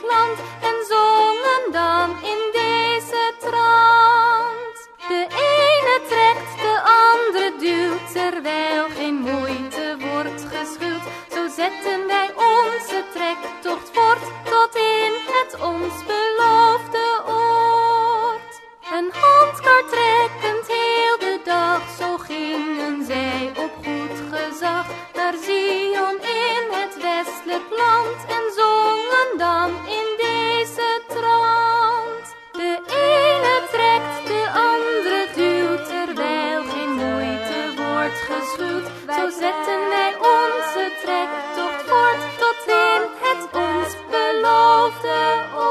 land en zongen dan in deze trant. De ene trekt, de andere duwt, terwijl geen moeite wordt geschuwd. Zo zetten wij onze trektocht voort tot in het ons beloofde oord. Een handkar trekkend heel de dag, zo gingen zij op goed gezag naar Zion in het westelijk land en zongen dan in deze trant. De ene trekt, de andere duwt, terwijl geen moeite wordt geschuwd. Zo zetten wij onze trektocht voort tot in het ons beloofde oord.